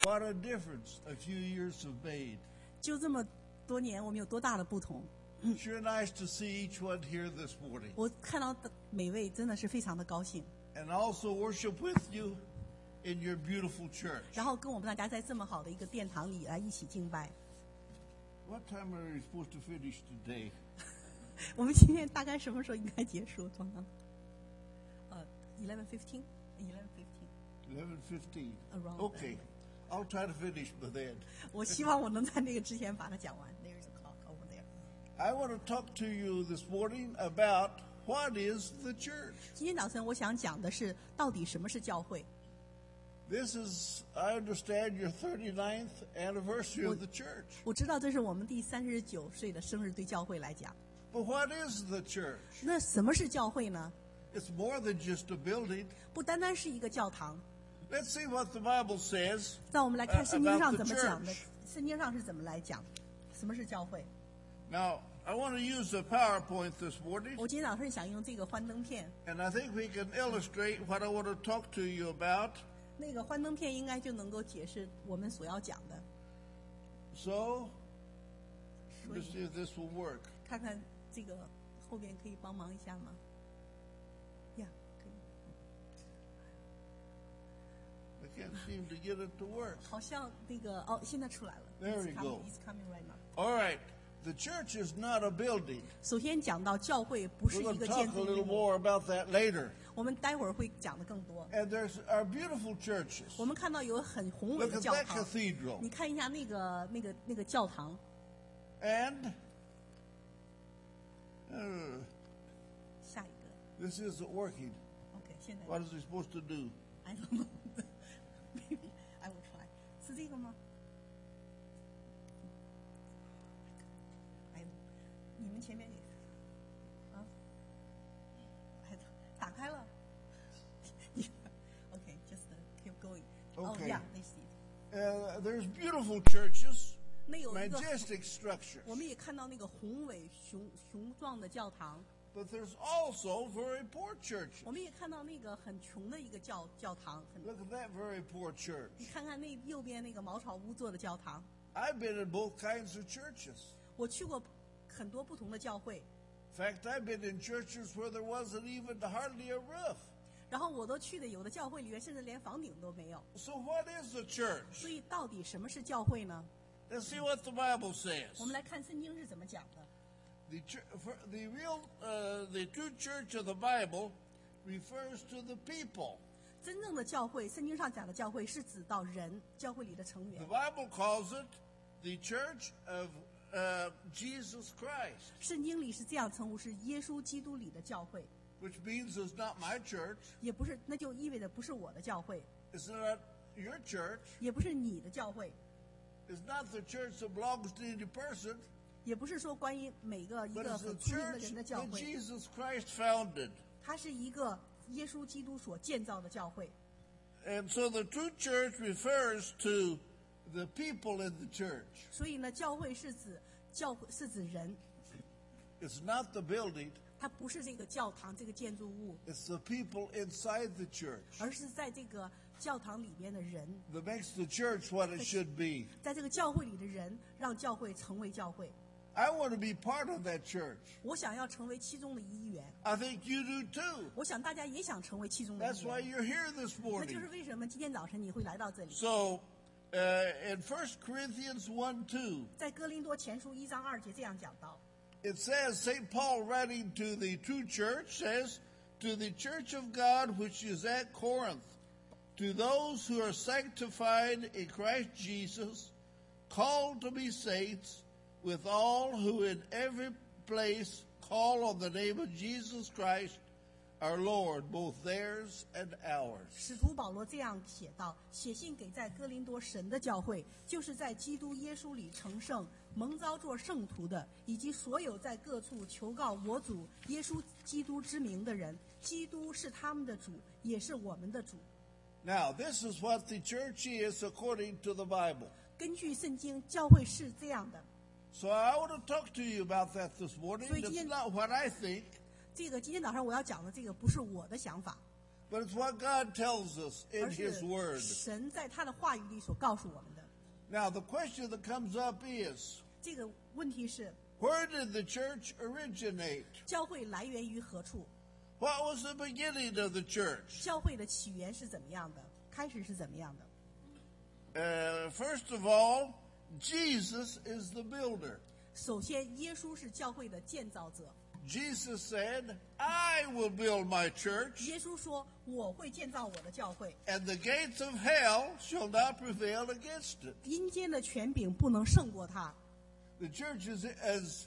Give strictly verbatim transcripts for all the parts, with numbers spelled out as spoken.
What a difference a few years have made. 就这么多年，我们有多大的不同？ Sure nice to see each one here this morning. 我看到的每位真的是非常的高兴， And also worship with you in your beautiful church. 然后跟我们大家在这么好的一个殿堂里来一起敬拜。 What time are we supposed to finish today? 我们今天大概什么时候应该结束？庄长，呃 ，eleven fifteen, eleven fifteen. eleven fifteen. Around Okay. I'll try to finish by then. 我希望我能在那个之前把它讲完。There is a clock over there. I want to talk to you this morning about what is the church. 今天早晨我想讲的是，到底什么是教会？ This is, I understand, your thirty-ninth anniversary of the church. 我知道这是我们第三十九岁的生日，对教会来讲。 But what is the church? 那什么是教会呢？ It's more than just a building. 不单单是一个教堂。 Let's see what the Bible says 让我们来看圣经上 about 怎 the 么讲的 church.。 圣经上是怎么来讲？什么是教会？ Now, I want to use a PowerPoint this morning, 我今天早上想用这个幻灯片， and I think we can illustrate what I want to talk to you about. 那个幻灯片应该就能够解释我们所要讲的。 So, 所 let's 以 see if this will work. 看看这个后边可以帮忙一下吗？呀，可以。 I can't seem to get it to work. 好像那个哦，现在出来了。 There It's we coming, go. It's coming right now. All right. The church is not a building. 首先讲到教会不是 We're 一 going 个 to 建 talk 筑 a little 物， more about that later. 我们待会儿会讲的更多。 And there's our beautiful churches. 我们看到有很宏伟 Look 的 at 教 that 堂， cathedral. 你看一下那个那个那个教堂， And uh, 下一个 this isn't working. ，OK，现在 What is he supposed to do? I don't know. Maybe I will try. 是这个吗？哎，你们前面也啊，哎，打开了。OK, just uh, keep going. Oh Okay. yeah, I see. Uh, there's beautiful churches, 那有一个， majestic structures. 我们也看到那个宏伟雄雄壮的教堂， But there's also very poor churches. 我们也看到那个很穷的一个教教堂，很 Look at that very poor church. 你看看那右边那个茅草屋做的教堂， I've been in both kinds of churches. 我去过很多不同的教会， In fact, I've been in churches where there wasn't even hardly a roof. 然后我都去的有的教会里面甚至连房顶都没有。 So what is the church? 所以到底什么是教会呢？ Let's see what the Bible says. 我们来看圣经是怎么讲的。 The, chur- for the real, uh, the true church of the Bible refers to the people. 真正的教会，圣经上讲的教会是指到人，教会里的成 The 员。 Bible calls it the church of uh, Jesus Christ, 圣经里是这样称呼，是耶稣基督里的教会， which means it's not my church, 也不是，那就意味着不是我的教会， it's not your church, 也不是你的教会， it's not the church that belongs to any person, 也不是说关于每个一 but 个 it's the 很出名的 church 人的教 that 会， Jesus Christ founded. 它是一个耶稣基督所建造的教会。 And so the true church refers to the people in the church. 所以呢，教会是指教会是指人， It's not the building, 它不是这个教堂这个建筑物， it's the people inside the church 而是在这个教堂里边的人， that makes the church what it should be. 在这个教会里的人，让教会成为教会。 I want to be part of that church. 我想要成为其中的一员， I think you do too. 我想大家也想成为其中的 That's 一 why 员。 you're here this 那就 morning. 是为什么今天早晨你会来到这里。 So, uh, in First Corinthians one two, 在哥林多前书一章二节这样讲到， it says, Saint Paul writing to the true church says, to the church of God which is at Corinth, to those who are sanctified in Christ Jesus, called to be saints, with all who in every place call on the name of Jesus Christ, our Lord, both theirs and ours. 使徒保罗这样写道：写信给在哥林多神的教会，就是在基督耶稣里成圣、蒙召做圣徒的，以及所有在各处求告我主耶稣基督之名的人。基督是他们的主，也是我们的主。 Now, this is what the church is according to the Bible. 根据圣经，教会是这样的。 So I want to talk to you about that this morning. So It's you- not what I think. 这个今天早上我要讲的这个不是我的想法， but it's what God tells us in 而 His 是 Word. 神在他的话语里所告诉我们的。 Now, the question that comes up is, 这个问题是， where did the church originate? 教会来源于何处？ What was the beginning of the church? 教会的起源是怎么样的？开始是怎么样的？ Uh, first of all, Jesus is the builder. 首先，耶稣是教会的建造者。 Jesus said, I will build my church, 耶稣说：“我会建造我的教会， and the gates of hell shall not prevail against it. 阴间的权柄不能胜过他。 The church is as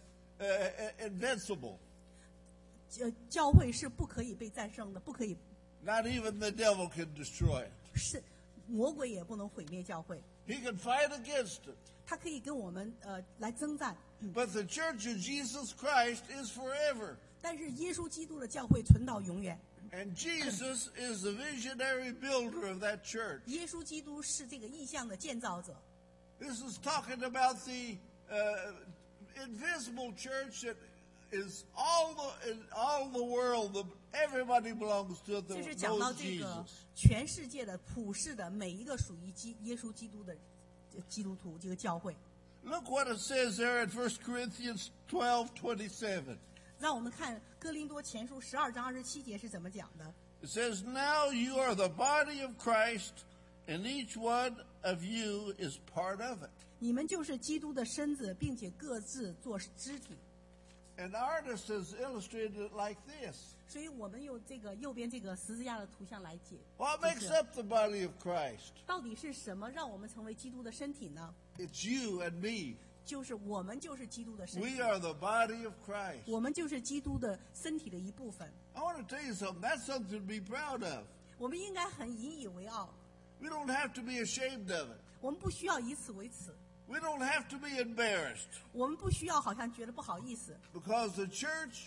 uh, invincible. 呃，教会是不可以被战胜的，不可以 Not even the devil can destroy it. 是魔鬼也不能毁灭教会。 He can fight against it. 他可以跟我们呃来征战， But the church of Jesus Christ is forever. 但是耶稣基督的教会存到永远。 And Jesus is the visionary builder of that church. 耶稣基督是这个意象的建造者。 This is talking about the uh, invisible church that is all the in all the world. The, everybody belongs to 这 the 是讲到 knows 这个 Jesus. 全世界的普世的每一个属于基耶稣基督的呃基督徒这个教会。 Look what it says there in First Corinthians twelve twenty-seven. 让我们看哥林多前书十二章二十七节是怎么讲的。 It says, Now you are the body of Christ, and each one of you is part of it. 你们就是基督的身子，并且各自做肢体。 An artist has illustrated it like this. 所以我们用这个右边这个十字架的图像来解， What 就 makes 是 up the body of Christ? 到底是什么让我们成为基督的身体呢？ It's you and me. 就是我们就是基督的身体 We，are the body of Christ. 我们就是基督的身体的一部分。 I want to tell you something. That's something to be proud of. 我们应该很引以为傲， We don't have to be ashamed of it. 我们不需要以此为耻， We don't have to be embarrassed, 我们不需要好像觉得不好意思， because the church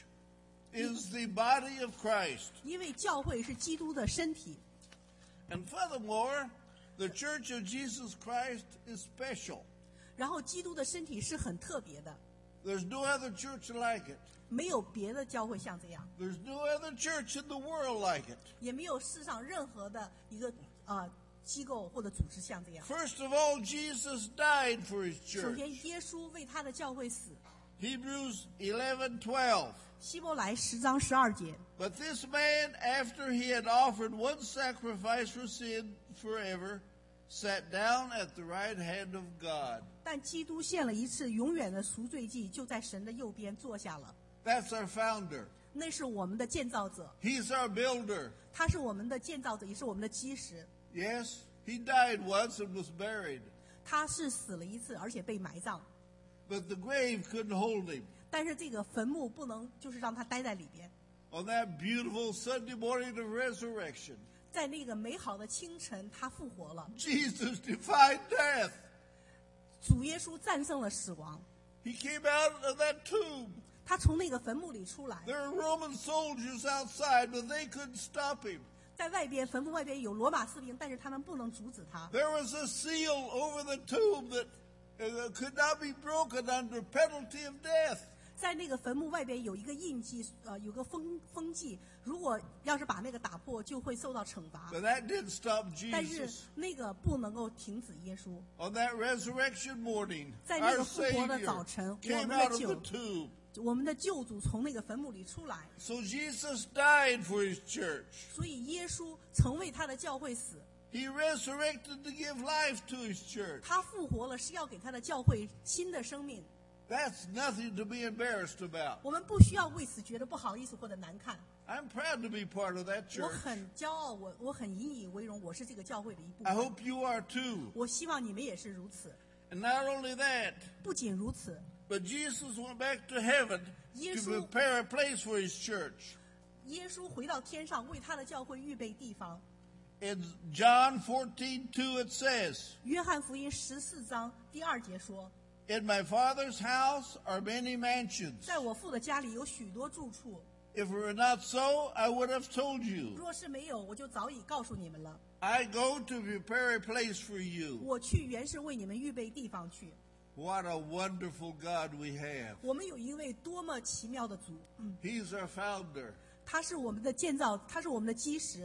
is the body of Christ. 因为教会是基督的身体。 And furthermore, the church of Jesus Christ is special. 然后基督的身体是很特别的， There's no other church like it. 没有别的教会像这样， There's no other church in the world like it. 也没有世上任何的一个呃机构或者组织像这样。 First of all, Jesus died for his 首 church. 先，耶稣为他的教会死。 Hebrews eleven twelve. 希伯来十章十二节， But this man, after he had offered one sacrifice for sin forever, sat down at the right hand of God. 但基督献了一次永远的赎罪祭，就在神的右边坐下了。 That's our founder. 那是我们的建造者， He's our builder. 他是我们的建造者，也是我们的基石。 Yes, he died once and was buried, 他是死了一次，而且被埋葬， but the grave couldn't hold him. 但是这个坟墓不能就是让他待在里边。 On that beautiful Sunday morning of resurrection, 在那个美好的清晨，他复活了。 Jesus defied death. 主耶稣战胜了死亡， He came out of that tomb. 他从那个坟墓里出来。 There were Roman soldiers outside, but they couldn't stop him. 在外边，坟墓外边有罗马士兵，但是他们不能阻止他。 There was a seal over the tomb that uh, could not be broken under penalty of death. 在那个坟墓外边有一个印记，呃，有个封封记，如果要是把那个打破，就会受到惩罚。 But that didn't stop 但是 Jesus. 那个不能够停止耶稣。 On that resurrection morning, 在那 our 个复活的 Savior 早晨，我 came 们 out 的 of the 救 tomb. 我们的救主从那个坟墓里出来， So Jesus died for his church. 所以耶稣曾为他的教会死。 He resurrected to give life to his church. 他复活了，是要给他的教会新的生命。 That's nothing to be embarrassed about. 我们不需要为此觉得不好意思或者难看。 I'm proud to be part of that 我 church. 很骄傲，我我很引以为荣，我是这个教会的一部 I 分。 hope you are too. 我希望你们也是如此。 And not only that, 不仅如此， but Jesus went back to heaven to 耶稣- prepare a place for his church. 耶稣回到天上，为他的教会预备地方。 In John fourteen two it says, 约翰福音十四章第二节说 In my Father's house are many：“ mansions. 在我父的家里有许多住处， If it were not so, I would have told you. 若是没有，我就早已告诉你们了。 I go to prepare a place for you. 我去原是为你们预备地方去。” What a wonderful God we have. 我们有一位多么奇妙的主， He's our founder. 他是我们的建造，他是我们的基石。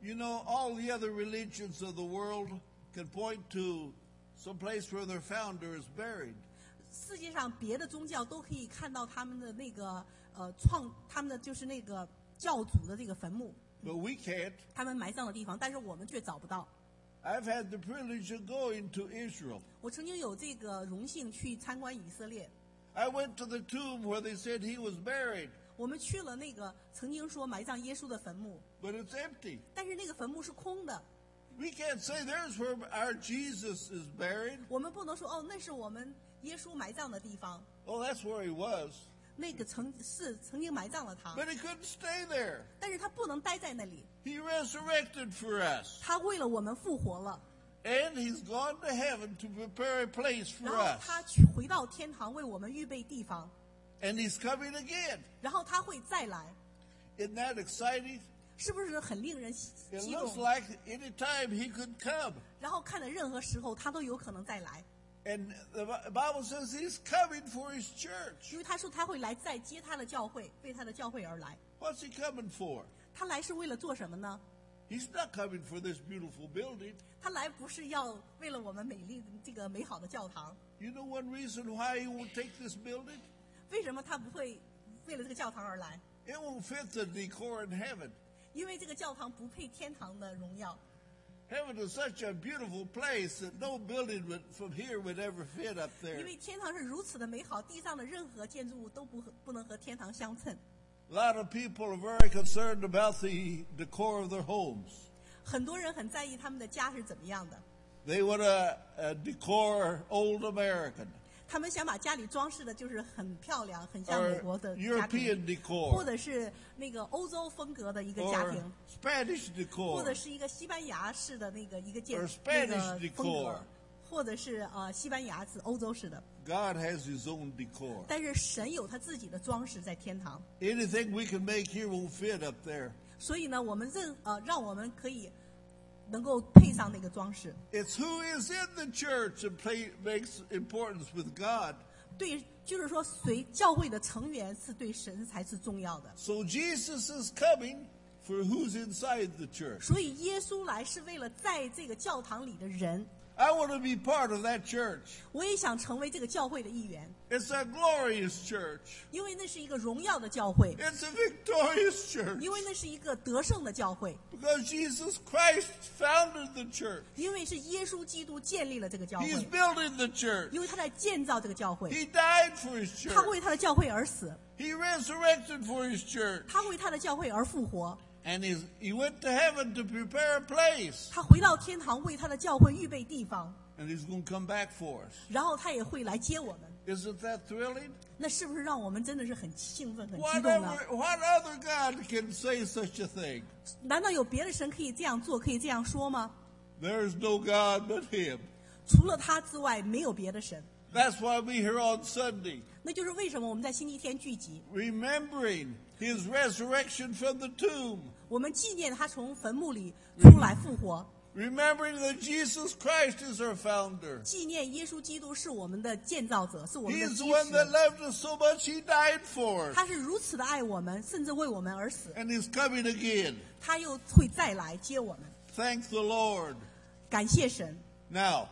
You know, all the other religions of the world can point to some place where their founder is buried. 世界上别的宗教都可以看到他们的那个呃创他们的就是那个教主的这个坟墓， But we can't. 他们埋葬的地方，但是我们却找不到。 I've had the privilege of going to Israel. 我曾经有这个荣幸去参观以色列， I went to the tomb where they said he was buried, 我们去了那个曾经说埋葬耶稣的坟墓， but it's empty. 但是那个坟墓是空的。 We can't say there's where our Jesus is buried. 我们不能说哦，那是我们耶稣埋葬的地方， Oh, that's where he was. 那个曾是曾经埋葬了他， But he couldn't stay there. 但是他不能待在那里， He resurrected for us. 他为了我们复活了， And he's gone to heaven to prepare a place for 然后 us. 他去回到天堂为我们预备地方， And he's coming again. 然后他会再来， Isn't that exciting? 是不是很令人 It 激 looks 动？ like any time he could come. 然后看的任何时候他都有可能再来， And the Bible says he's coming for his church. 因为他说他会来再接他的教会，为他的教会而来。 What's he coming for? 他来是为了做什么呢？ He's not coming for this beautiful building. 他来不是要为了我们美丽的这个美好的教堂， You know one reason why he won't take this building? 为什么他不会为了这个教堂而来？ It won't fit the decor in heaven. 因为这个教堂不配天堂的荣耀。 Heaven is such a beautiful place that no building would, from here would ever fit up 因 there. 为天堂是如此的美好，地上的任何建筑物都不和不能和天堂相称。 A lot of people are very concerned about the decor of their homes. 很多人很在意他们的家是怎么样的， They want to uh, decor old American 他们想把家里装饰的就是很漂亮，很像美 or 国的家 European 庭，或 decor 者是那个欧洲风格的一个家 or 庭， Spanish 或者 decor 是一个西班牙式的那个一个建 or 那 Spanish 个风 decor. 格，或者是呃西班牙式、欧洲式的。 God has his own decor. 但是神有他自己的装饰在天堂， Anything we can make here won't fit up there. 所以呢，我们任呃让我们可以能够配上那个装饰。 It's who is in the church that play, makes importance with God. 对，就是说，随教会的成员是对神才是重要的。 So Jesus is coming for who's inside the church. 所以耶稣来是为了在这个教堂里的人。 I want to be part of that church. 我也想成为这个教会的一员， It's a glorious church. 因为那是一个荣耀的教会， It's a victorious church. 因为那是一个得胜的教会， Because Jesus Christ founded the church. 因为是耶稣基督建立了这个教 He's 会， building the church. 因为他在建造这个教会， He died for his 他 church. 为他的教会而死， He resurrected for his church. 他为他的教会而复活， And he's, he went to heaven to prepare a place. 他回到天堂为他的教会预备地方， And he's going to come back for us. 然后他也会来接我们。 Isn't that thrilling? 那是不是让我们真的是很兴奋、很激动呢？ Whatever, what other God can say such a thing? 难道有别的神可以这样做、可以这样说吗？ There's no God but him. 除了他之外，没有别的神。 That's why we're here on Sunday, 那就是为什么我们在星期天聚集， remembering his resurrection from the tomb, 我们纪念他从坟墓里出来复活， remembering that Jesus Christ is our founder. 纪念耶稣基督是我们的建造者，是我们的 He's 基 the one that 石。 loved us so much, he died for us. 他是如此的爱我们，甚至为我们而死。 And he's coming again. 他又会再来接我们。 Thank the Lord. 感谢神。 Now,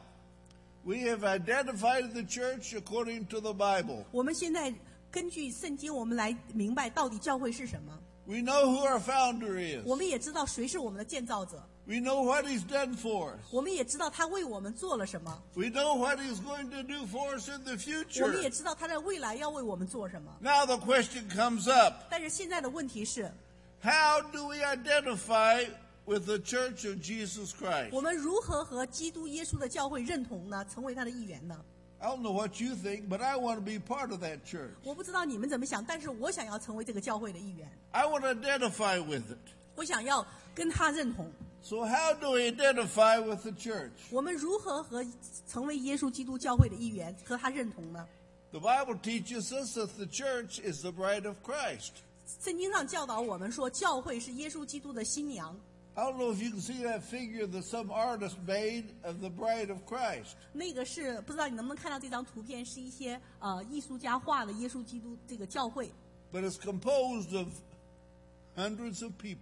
we have identified the church according to the Bible. 我们现在根据圣经，我们来明白到底教会是什么。 We know who our founder is. 我们也知道谁是我们的建造者， We know what he's done for us. 我们也知道他为我们做了什么， We know what he's going to do for us in the 我们也 future. 知道他在未来要为我们做什么。 Now the question comes up. 但是现在的问题是， How do we identify with the Church of Jesus Christ? 我们如何和基督耶稣的教会认同呢？成为他的一员呢？ I don't know what you think, but I want to be part of that church. 我不知道你们怎么想，但是我想要成为这个教会的一员， I want to identify with it. 我想要跟他认同。 So how do we identify with the church? 我们如何和成为耶稣基督教会的一员和他认同呢？ The Bible teaches us that the church is the bride of Christ. 圣经上教导我们说，教会是耶稣基督的新娘。 I don't know if you can see that figure that some artist made of the bride of Christ. 那个是不知道你能不能看到这张图片，是一些呃艺术家画的耶稣基督这个教会， But it's composed of hundreds of people.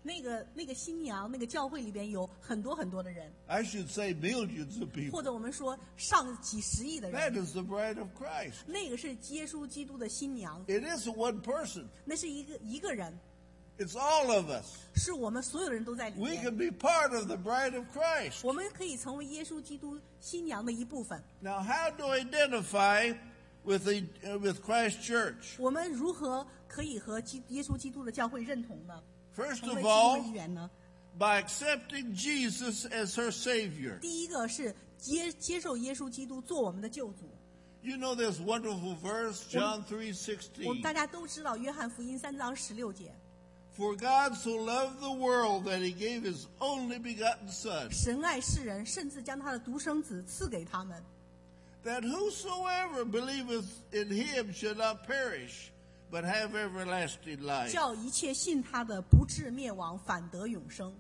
那个那个新娘，那个教会里边有很多很多的人， I should say millions of 或 people. 者我们说上几十亿的 That 人， is the bride of Christ. 那个是耶稣基督的新娘， It isn't one person. 那是一个一个人， It's all of us. 是我们所有人都在里 We 面。 can be part of the bride of Christ. 我们可以成为耶稣基督新娘的一部分。 Now, how to identify with the uh, with Christ Church? 我们如何可以和基耶稣基督的教会认同呢？ First 成为 of 其中的 all, 一员呢？ by accepting Jesus as her Savior. 第一个是接接受耶稣基督做我们的救主。 You know this wonderful verse, John three 我们 sixteen. 大家都知道约翰福音三章十六节， For God so loved the world that he gave his only begotten Son, 神爱世人，甚至将他的独生子赐给他们， that whosoever believeth in him should not perish, but have everlasting life. 叫一切信他的不至灭亡，反得永生。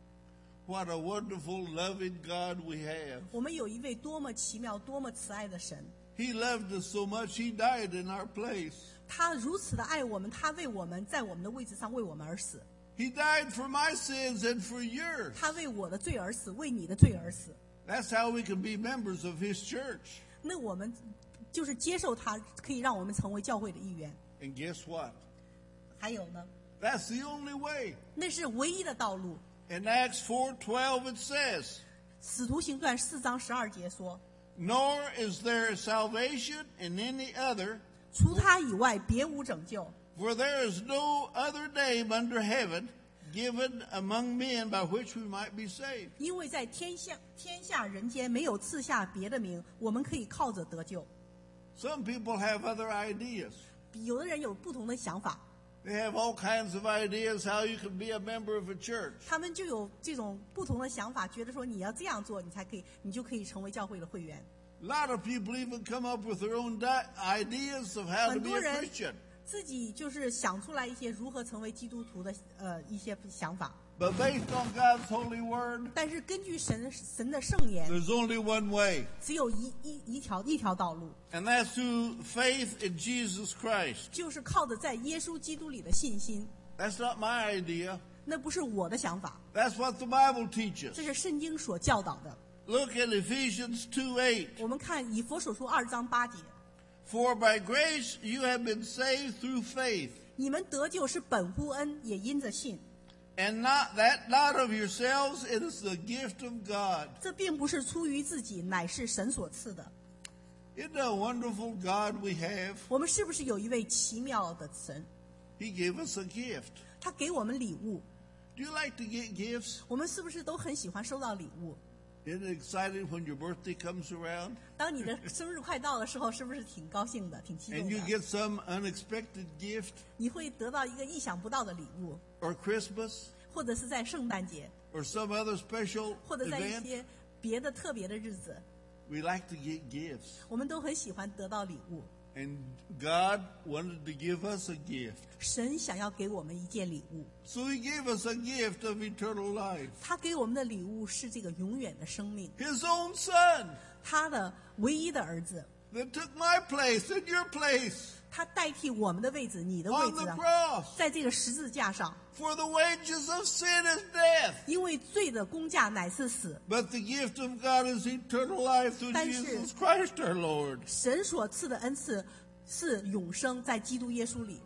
What a wonderful, loving God we have. 我们有一位多么奇妙、多么慈爱的神， He loved us so much, he died in our place. 他如此的爱我们，他为我们在我们的位置上为我们而死， He died for my sins and for yours. 他为我的罪而死，为你的罪而死。 That's how we can be members of his church. 那我们就是接受他，可以让我们成为教会的一员。 And guess what? 还有呢， That's the only way. 那是唯一的道路。 In Acts four twelve it says, 使徒行传四章十二节说， Nor is there salvation in any other, 除他以外别无拯救， for there is no other name under heaven given among men by which we might be saved. 因为在天下天下人间没有赐下别的名，我们可以靠着得救。 Some people have other ideas. 有的人有不同的想法， They have all kinds of ideas how you can be a member of a church. 他们就有这种不同的想法，觉得说你要这样做，你才可以，你就可以成为教会的会员。 A lot of people even come up with their own di- ideas of how to 很 be 多 a 人 Christian. 自己就是想出来一些如何成为基督徒的呃一些想法， But based on God's holy word, 但是根据神神的圣言， there's only one way. 只有一一一条一条道路， And that's through faith in Jesus Christ. 就是靠着在耶稣基督里的信心。 That's not my idea. 那不是我的想法， That's what the Bible teaches. 这是圣经所教导的。 Look at Ephesians two eight. 我们看以佛所书二章八节， For by grace you have been saved through faith, 你们得救是本乎恩，也因着信。 and not that not of yourselves, it is the gift of God. 这并不是出于自己，乃是神所赐的。 Isn't that a wonderful God we have? 我们是不是有一位奇妙的神？ He gave us a gift. 他给我们礼物， Do you like to get gifts? 我们是不是都很喜欢收到礼物？ Isn't it excited when your birthday comes around 当你的生日快到的时候，是不是挺高兴的，挺激 and 动 you 的？ get some unexpected gift, 你会得到一个意想不到的礼物， or Christmas, 或者是在圣诞节， or some other special 或者在一 event? 些别的特别的日子， We like to get gifts. 我们都很喜欢得到礼物。 And God wanted to give us a gift. 神想要给我们一件礼物， So he gave us a gift of eternal life. 他给我们的礼物是这个永远的生命， His own son 他的唯一的儿子， that took my place and your place 他代替我们的位置，你的位 on 置 the 啊， cross. 在这个十字架上， For the wages of sin is death. 因为罪的工价乃是死， But the gift of God is eternal life through 但是- Jesus Christ our Lord. 神所赐的恩赐是永生，在基督耶稣里。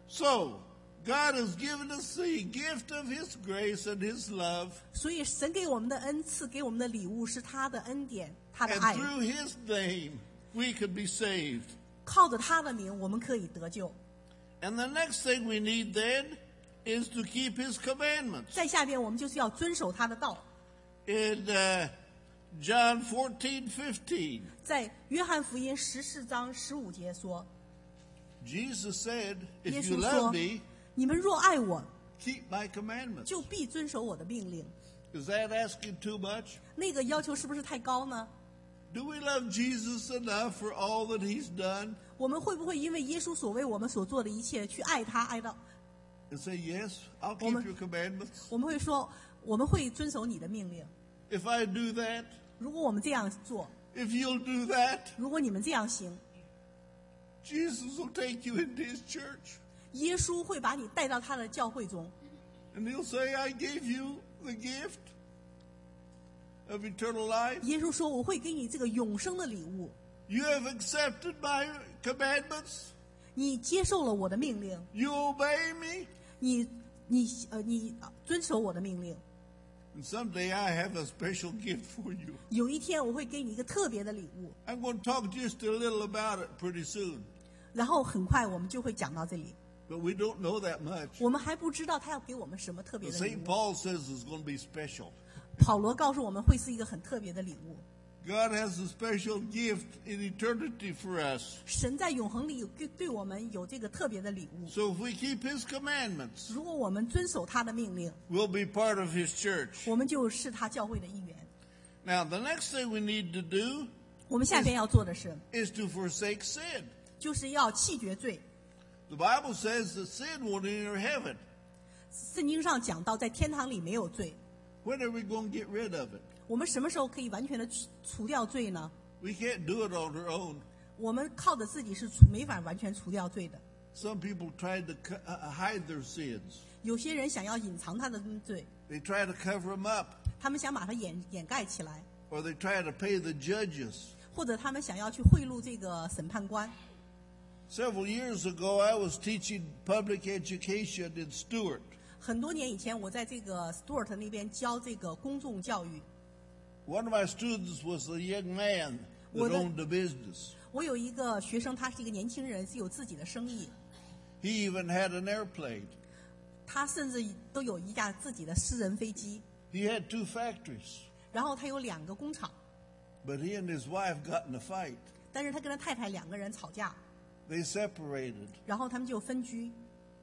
So, God has given us the gift of his grace and his love. 所以神给我们的恩赐，给我们的礼物是他的恩典，他的 And 爱。 through his name, we could be saved. 靠着他的名，我们可以得救。 And the next thing we need then is to keep his commandments. 在下边，我们就是要遵守他的道。 In uh, John fourteen fifteen, 在约翰福音十四章十五节说， Jesus said, 耶 If you 稣 love 说 me,：“ 你们若爱我， keep my commandments. 就必遵守我的命令。 Is that asking too much? ” 那个要求是不是太高呢？ Do we love Jesus enough for all that he's done? 我们会不会因为耶稣所为我们所做的一切去爱他，爱到 And say, yes, I'll keep Woman. your commandments. 我们会说我们会遵守你的命令？ If I do that, 如果我们这样做， if you'll do that, 如果你们这样行， Jesus will take you into his church. 耶稣会把你带到他的教会中， And he'll say, I gave you the gift of eternal life. 耶稣说：“我会给你这个永生的礼物。 You have accepted my commandments. 你接受了我的命令， You obey me. 你你呃你遵守我的命令。 And someday I have a special gift for you. 有一天我会给你一个特别的礼物。 I'm going to talk just a little about it pretty soon. ” 然后很快我们就会讲到这里。 But we don't know that much. 我们还不知道他要给我们什么特别 But 的礼 Saint 物。 Paul says it's going to be special. 保罗告诉我们会是一个很特别的礼物。 God has a special gift in eternity for us. 神在永恒里有对对我们有这个特别的礼物。 So if we keep his commandments, 如果我们遵守他的命令， we'll be part of his church. 我们就是他教会的一员。 Now, the next thing we need to do 我们下边要做的是， is to forsake sin. 就是要弃绝罪。 The Bible says that sin won't enter heaven. 圣经上讲到，在天堂里没有罪。 When are we going to get rid of it? 我们什么时候可以完全的除掉罪呢？ We can't do it on our own. 我们靠着自己是除没法完全除掉罪的。 Some people try to co- uh, hide their sins. 有些人想要隐藏他的罪， They try to cover them up, 他们想把它掩掩盖起来， or they try to pay the judges. 或者他们想要去贿赂这个审判官。 Several years ago, I was teaching public education in Stewart. 很多年以前，我在这个 Stuart 那边教这个公众教育。 One of my students was a young man that Well, the- owned a business. 我有一个学生，他是一个年轻人，是有自己的生意， He even had an airplane. 他甚至都有一架自己的私人飞机， He had two factories. 然后他有两个工厂， But he and his wife got in a fight. 但是他跟他太太两个人吵架， They separated. 然后他们就分居，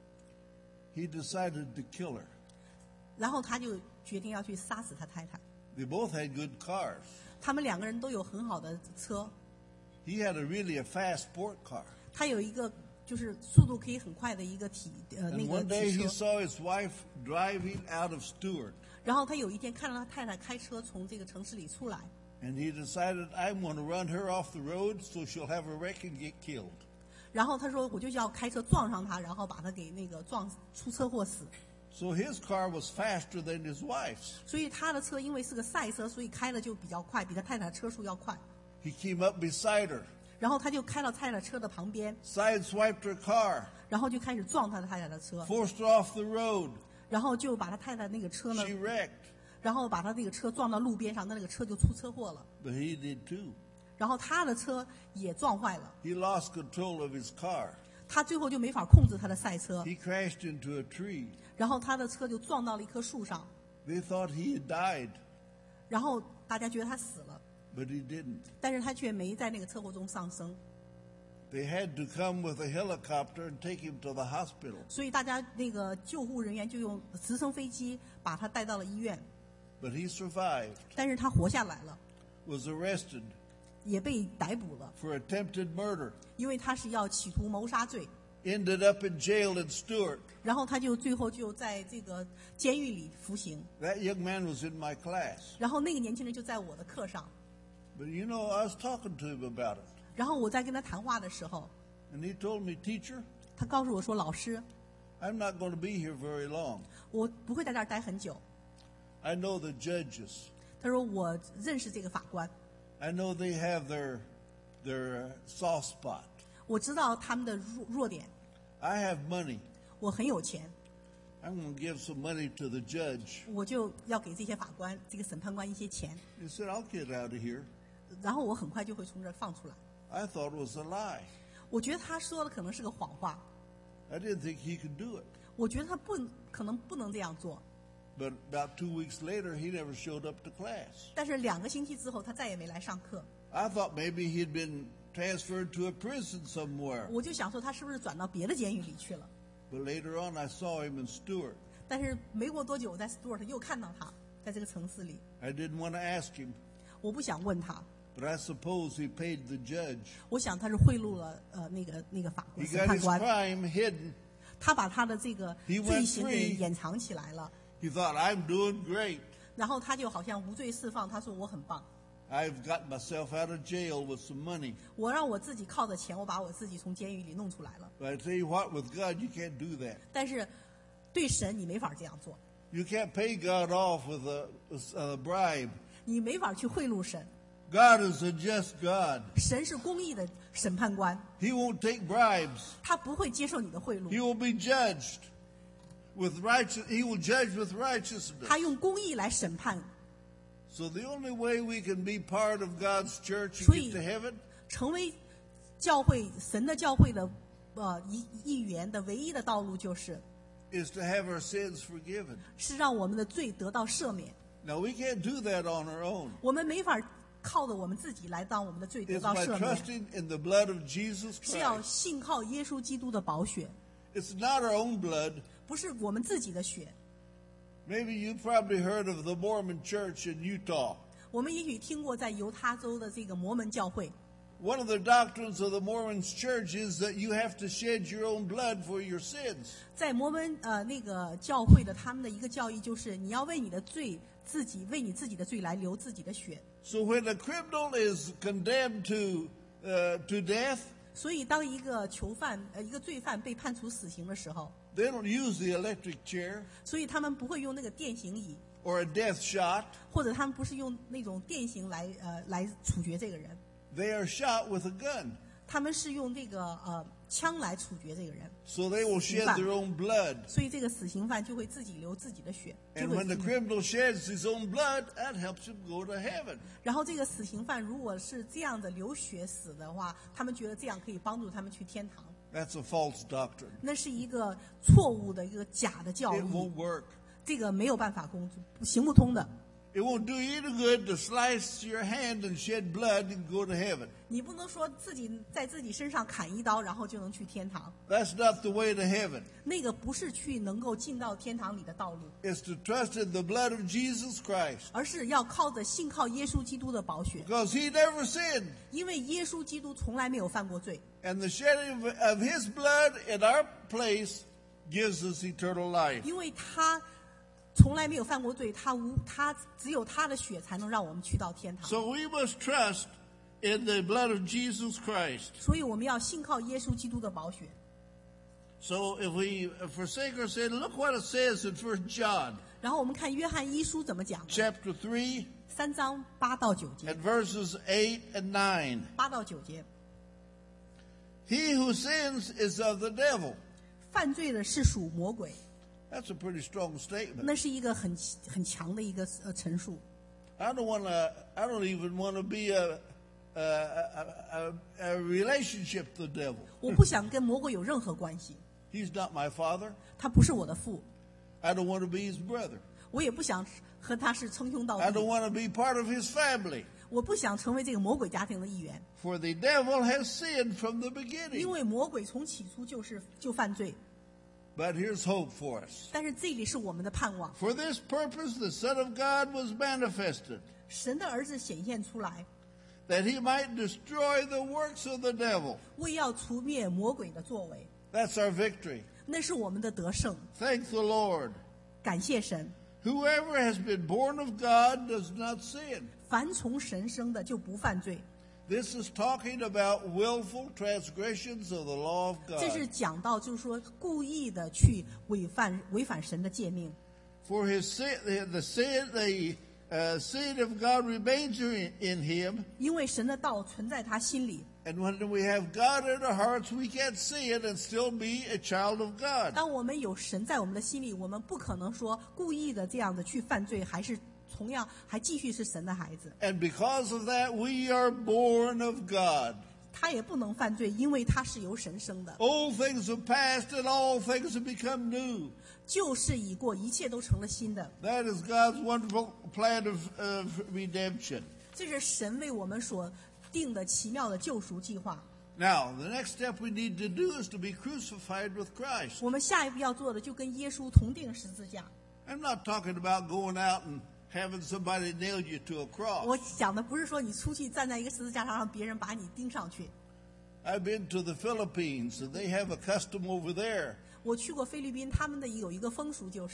He decided to kill her. 然后他就决定要去杀死他太太。 They both had good cars. 他们两个人都有很好的车， He had a really a fast sport car. 他有一个就是速度可以很快的一个体呃 And 那个 one day 汽 he 车。 saw his wife driving out of Stewart. 然后他有一天看到他太太开车从这个城市里出来， And he decided, I'm going to run her off the road so she'll have a wreck and get killed. 然后他说我就要开车撞上他，然后把他给那个撞出车祸死。 So his car was faster than his wife's. 所以他的车因为是个赛车，所以开的就比较快，比他太太车速要快。 He came up beside her, 然后他就开到太太车的旁边， sideswiped her car, 然后就开始撞他的太太的车， forced her off the road. 然后就把他太太那个车呢 She，wrecked, 然后把他那个车撞到路边上，那那个车就出车祸了。 but he did too. 然后他的车也撞坏了， He lost control of his car. 他最后就没法控制他的赛车， He crashed into a tree. 然后他的车就撞到了一棵树上， They thought he had died, 然后大家觉得他死了， but he didn't. 但是他却没在那个车祸中丧生， They had to come with a helicopter and take him to the hospital. 所以大家那个救护人员就用直升飞机把他带到了医院， But he survived, 但是他活下来了， was arrested 也被逮捕了， for attempted murder, 因为他是要企图谋杀罪， ended up in jail in Stewart. 然后他就最后就在这个监狱里服刑， That young man was in my class. 然后那个年轻人就在我的课上， But you know, I was talking to him about it. 然后我在跟他谈话的时候， And he told me, Teacher, 他告诉我说：“老师， I'm not going to be here very long. 我不会在这儿待很久。 I know the judges. ” 他说：“我认识这个法官， I know they have their, their uh, soft spot. 我知道他们的弱弱点， I have money. 我很有钱， I'm going to give some money to the judge. 我就要给这些法官、这个审判官一些钱， He said, I'll get out of here. 然后我很快就会从这儿放出来。 I thought it was a lie. 我觉得他说的可能是个谎话， I didn't think he could do it. 我觉得他不可能不能这样做。 But about two weeks later, he never showed up to class. 但是两个星期之后，他再也没来上课。 I thought maybe he'd been transferred to a prison somewhere. 我就想说，他是不是转到别的监狱里去了？ But later on, I saw him in Stewart. 但是没过多久，我在 Stuart 又看到他，在这个城市里。 I didn't want to ask him, 我不想问他， but I suppose he paid the judge. 我想他是贿赂了呃那个那个法 He 官审 got 判 his 官， crime hidden. 他把他的这个 He went 罪行给 free. 掩藏起来了， He thought, I'm doing great. 然后他就好像无罪释放，他说我很棒， I've got myself out of jail with some money. 我让我自己靠着钱，我把我自己从监狱里弄出来了。 But I tell you what, with God, you can't do that. 但是对神你没法这样做， You can't pay God off with a, a bribe. 你没法去贿赂神。 God is a just God. 神是公义的审判官， He won't take bribes. 他不会接受你的贿 He 赂， will be judged with righteous. He will judge with righteousness. 他用公义来审判。 So the only way we can be part of God's church and 所以 get to heaven 成为教会神的教会的呃一一员的唯一的道路，就是 is to have our sins forgiven. 是让我们的罪得到赦免。 Now we can't do that on our own. 我们没法靠着我们自己来当我们的罪得 It's 到 by 赦免， trusting in the blood of Jesus 是要 Christ. 信靠耶稣基督的宝血， It's not our own blood. 不是我们自己的血。 Maybe you've probably heard of the Mormon Church in Utah. 我们也许听过在犹他州的这个摩门教会， One of the doctrines of the Mormon Church is that you have to shed your own blood for your sins. 在摩门呃那个教会的他们的一个教义就是你要为你的罪自己为你自己的罪来流自己的血。 So when a criminal is condemned to uh, to death, 所以当一个囚犯呃一个罪犯被判处死刑的时候， they don't use the electric chair 所以他们不会用那个电刑椅， or a death shot. 或者他们不是用那种电刑来呃来处决这个人， They are shot with a gun. 他们是用这个呃枪来处决这个人。 So they will shed their own blood. 所以这个死刑犯就会自己流自己的血，就 And 会 when the 自己 criminal sheds his own blood, that helps him go to heaven. 然后这个死刑犯如果是这样的流血死的话，他们觉得这样可以帮助他们去天堂。 That's a false doctrine. 那是一个错误的一个假的教 It 义， won't work. 这个没有办法工作，行不通的。 It won't do you any good to slice your hand and shed blood and go to heaven. 你不能说自己在自己身上砍一刀，然后就能去天堂。 That's not the way to heaven. 那个不是去能够进到天堂里的道路， It's to trust in the blood of Jesus Christ. 而是要靠着信靠耶稣基督的宝血， Because he never sinned. 因为耶稣基督从来没有犯过罪， And the shedding of of his blood in our place gives us eternal life. 因为他从来没有犯过罪，他无他只有他的血才能让我们去到天堂。 So we must trust in the blood of Jesus Christ. 所以我们要信靠耶稣基督的宝血。 So if we forsake our sin, look what it says in First John 然后我们看约翰一书怎么讲， chapter three 三章八到九节 and，verses eight and nine. 八到九节， He who sins is of the devil. 犯罪的是属魔鬼， That's a pretty strong statement. 那是一个很很强的一个呃陈述。 I don't want to. I don't even want to be a a, a, a, a relationship to the devil. 我不想跟魔鬼有任何关系， He's not my father. 他不是我的父， I don't want to be his brother. 我也不想和他是称兄道 I don't 弟， want to be part of his family. 我不想成为这个魔鬼家庭的一员， For the devil has sinned from the 因 beginning. 为魔鬼从起初就是就犯罪。 But here's hope for us. 但是这里是我们的盼望， For this purpose, the Son of God was manifested, 神的儿子显现出来， that he might destroy the works of the devil. 为要除灭魔鬼的作为， That's our victory. 那是我们的得胜。 Thank the Lord. 感谢神， Whoever has been born of God does not sin. 凡从神生的就不犯罪。 This is talking about willful transgressions of the law of 这是 God. 讲到就是说故意的去违反违反神的诫命， For his sin, the sin, the uh, sin of God remains in, in him. 因为神的道存在他心里。 And when we have God in our hearts, we can't see it and still be a child of God. 当我们有神在我们的心里，我们不可能说故意的这样的去犯罪，还是同样还继续是神的孩子。 And because of that, we are born of God. 他也不能犯罪，因为他是由神生的。 Old things have passed and all things have become new. 旧事已过，一切都成了新的。 That is God's wonderful plan of, of redemption. 这是神为我们所定的奇妙的救赎计划。 Now, the next step we need to do is to be crucified with Christ. 我们下一步要做的，就跟耶稣同定十字架。 I'm not talking about going out and having somebody nail you to a cross. 我讲的不是说你出去站在一个十字架上，让别人把你钉上去。 I've been to the Philippines, and they have a custom over there. 我去过菲律宾，他们的有一个风俗就是，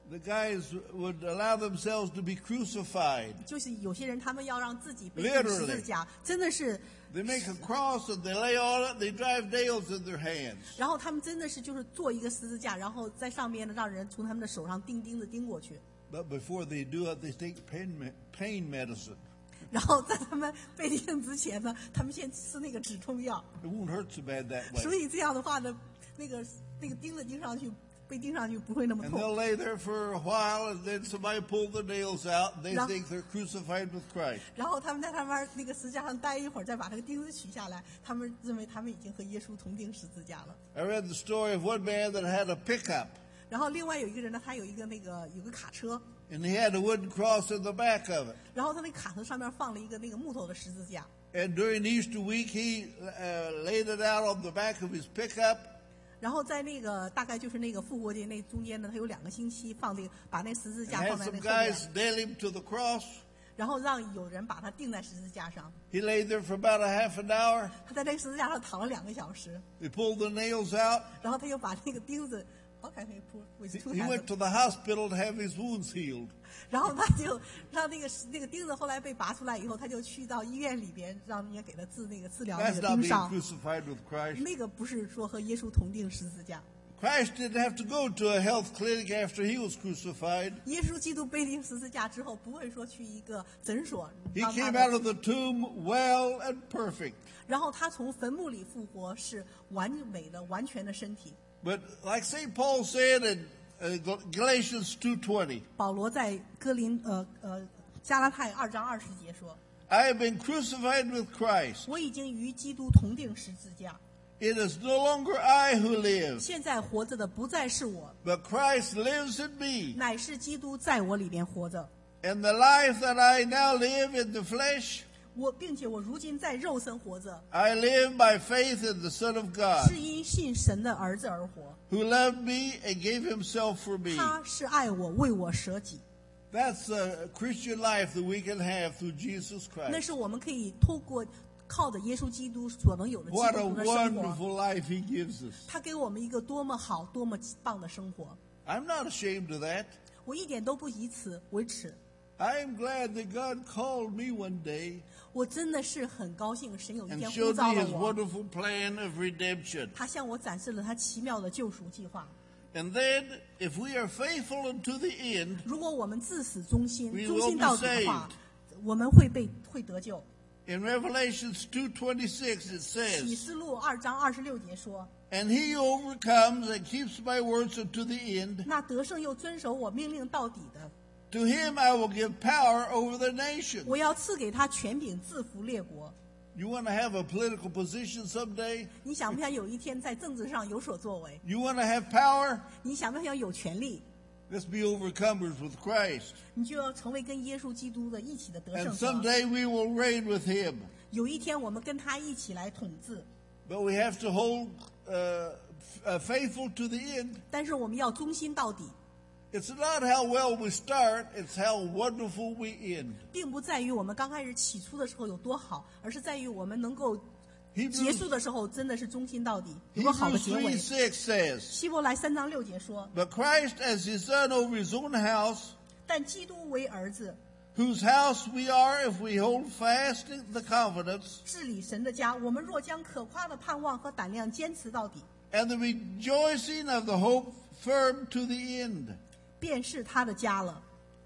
the guys would allow themselves to be crucified. 就是有些人他们要让自己背上十字架，真的是。 They make a cross and they lay on it. They drive nails in their hands. 然后他们真的是就是做一个十字架，然后在上面呢让人从他们的手上钉钉子钉过去。 But before they do it, they take pain pain medicine. 然后在他们被钉之前呢，他们先吃那个止痛药。 It won't hurt so bad that way. 所以这样的话呢，那个那个钉子钉上去。被钉上去不会那么 And 痛。 they'll lay there for a while, and then somebody pull the nails out, and they think they're crucified with Christ. 然后他们在他们那个十字架上待一会儿，再把那个钉子取下来，他们认为他们已经和耶稣同钉十字架了。 I read the story of one man that had a pickup. 然后另外有一个人呢，他有一个那个有个卡车。 And he had a wooden cross in the back of it. 然后他那卡车上面放了一个那个木头的十字架。 And during Easter week, he uh, laid it out on the back of his pickup. 然后在那个大概就是那个复活节那中间呢，他有两个星期放这个把那十字架放在那后面，然后让有人把它钉在十字架上。 He lay there for about a half an hour. 他在那个十字架上躺了两个小时。 They pulled the nails out. 然后他又把那个钉子 ，OK, he pulled with two hands. He went to the hospital to have his wounds healed. 然后他就让那个那个钉子后来被拔出来以后，他就去到医院里边，让人家给他治那个治疗那个钉伤。那个不是说和耶稣同钉十字架。 Christ didn't have to go to a health clinic after he was crucified. 耶稣基督被钉十字架之后，不会说去一个诊所。 He came out of the tomb well and perfect. 然后他从坟墓里复活，是完美的、完全的身体。 But like Saint Paul said in Uh, Galatians two twenty. 保罗在哥林呃呃加拉太二章二十节说 I have been crucified with Christ. 我已经与基督同钉十字架。 It is no longer I who live. 现在活着的不再是我 But Christ lives in me. 乃是基督在我里边活着。 And the life that I now live in the flesh, 我并且我如今在肉身活着 I live by faith in the Son of God, 是因信神的儿子而活 who loved me and gave himself for me. 他是爱我为我舍己。 That's a Christian life that we can have through Jesus 那 Christ. 是我们可以透过靠着耶稣基督所能有的基 What 督 a 徒的生活。 wonderful life he gives us. 他给我们一个多么好、多么棒的生活， I'm not ashamed of that. 我一点都不以此为耻。 I am glad that God called me one day 我真的是很高兴，神有一 and 天呼 showed 召 me 了 his 我， wonderful plan of redemption. 他向我展示了他奇妙的救赎计划。 And then, if we are faithful unto the end, 如果我们至死忠心 We， 忠 will 心 be 到底的话 saved.， 我们会被会得救。 in Revelations two twenty-six it 启 says, 示录二章二十六节说 And he who overcomes and keeps my words unto the：“ end, 那得胜又遵守我命令到底的， to him I will give power over the nations. 我要赐给他权柄，制服列国。” You want to have a political position someday? 你想不想有一天在政治上有所作为？ You want to have power? 你想不想有权利？ Let's be overcomers with Christ. 你就要成为跟耶稣基督的一起的得 And 胜者。 someday we will reign with him. 有一天我们跟他一起来统治， But we have to hold uh, uh, faithful to the end. 但是我们要忠心到底， It's not how well we start, it's how wonderful we end. 并不在于我们刚开始起初的时候有多好，而是在于我们能够 Hebrews, 结束的时候真的是忠心到底，有个好的 Hebrews 结尾。 three six says, 希伯来三章六节说 But Christ as his son over his own house,：“ 但基督为儿子， whose house we are if we hold fast the confidence 治理神的家。我们若将可夸的盼望和胆量坚持到底， and the rejoicing of the hope firm to the end. 便是他的家了。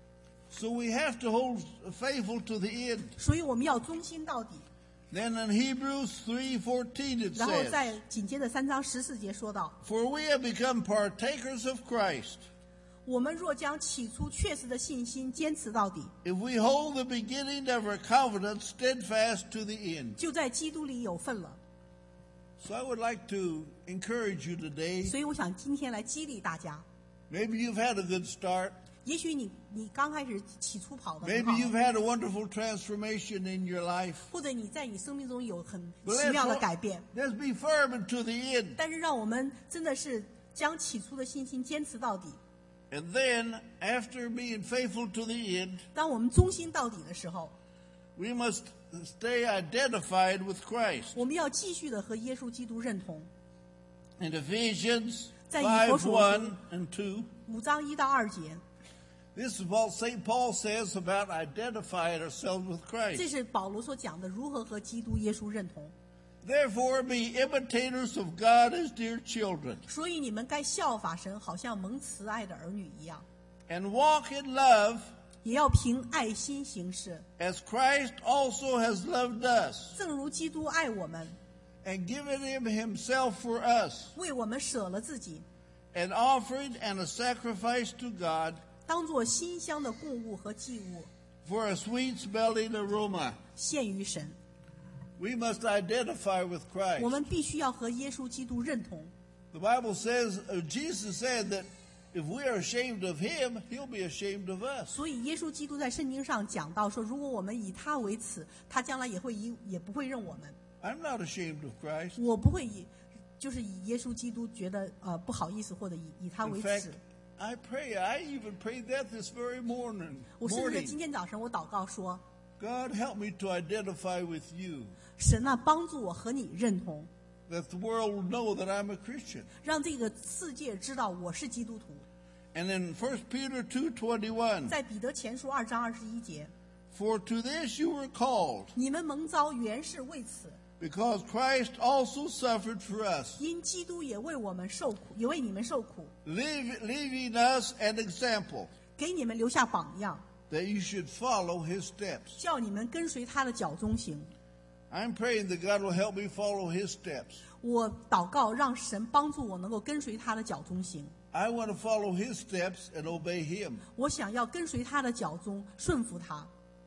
So we have to hold faithful to the end. 所以我们要忠心到底。” Then in Hebrews three fourteen it 然后 says, 在紧接着三章十四节说到：“ For we have become partakers of Christ, 我们若将起初确实的信心坚持到底， if we hold the beginning of our confidence steadfast to the end. 就在基督里有份了。 So I would like to encourage you today. ” 所以我想今天来激励大家。 Maybe you've had a good start. 也许你你刚开始起初跑得很 Maybe 好， you've had a wonderful transformation in your life. 或者你在你生命中有很 But 奇妙的 let's, 改变， let's be firm unto the end. 但是让我们真的是将起初的信心坚持到底。 And then, after being faithful to the end, 当我们忠心到底的时候， we must stay identified with Christ. 我们要继续的和耶稣基督认同。 In Ephesians 在以弗 five 所 one and two, 五章一到二节， This is what Saint Paul says about identifying ourselves with 这 Christ. 是保罗所讲的如何和基督耶稣认同。 Therefore, be imitators of God as dear children, 所以你们该效法神，好像蒙慈爱的儿女一样， and walk in love 也要凭爱心行事， as Christ also has loved us 正如基督爱我们， and given him himself for us, 为我们舍了自己， an offering and a sacrifice to God 当作馨香的供物和祭物， for a sweet-smelling aroma. 献于神。 We must identify with 我 Christ. 们必须要和耶稣基督认同。 The Bible says, uh, Jesus said that if we are ashamed of him, he'll be ashamed of us. 所以耶稣基督在圣经上讲到说，如果我们以他为耻，他将来也会以也不会认我们。 I'm not ashamed of Christ. 我不会以就是以耶稣基督觉得呃不好意思，或者以以他 In 为 fact, 耻。 I pray, I even prayed that this very morning. 我甚至在今 morning. 天早晨我祷告说， God, help me to identify with you, 神啊，帮助我和你认同， that the world will know that I'm a Christian. 让这个世界知道我是基督徒。 And in First Peter two twenty-one, 在彼得前书二章二十一节， for to this you were called, 你们蒙召原是为此， because Christ also suffered for us, 因基督也为我们受苦，也为你们受苦， leave, leaving us an example 给你们留下榜样， that you should follow his steps. 叫你们跟随他的脚中行。 I'm praying that God will help me follow his steps. 我祷告，让神帮助我能够跟随他的脚中行。 I want to follow his steps and obey him. 我想要跟随他的脚中，顺服他。